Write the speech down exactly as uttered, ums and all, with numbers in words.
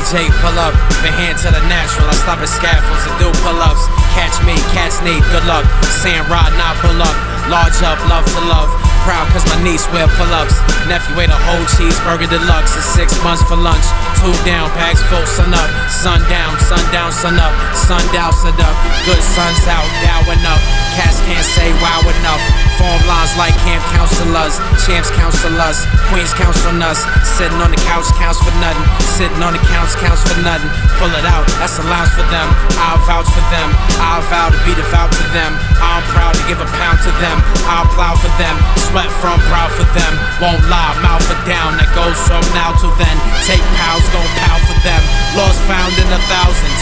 J pull up, the hand to the natural. I stop at scaffolds and do pull-ups. Catch me, cats need good luck. Sand rod, not pull up. Large up, love to love. Proud cause my niece wear pull-ups. Nephew ate a whole cheeseburger deluxe. It's six months for lunch. Two down, bags full, sun up. Sun down, sun down, sun up. Sun down, sun up. Good sun's out, dowing up. Cats can't say wow enough. Form lines like camp counselors. Champs counsel us. Queens counsel us. Sitting on the couch counts for nothing. Sitting on the couch counts for nothing. Pull it out, that's allowance for them. I'll vouch for them. I'll vow to be devout to them. I'm proud to give a pound to them. I'll plow for them. Sweat from brow for them. Won't lie, mouth it down. That goes from now till then. Take pals, gon' pow for them. Lost found in a thousand.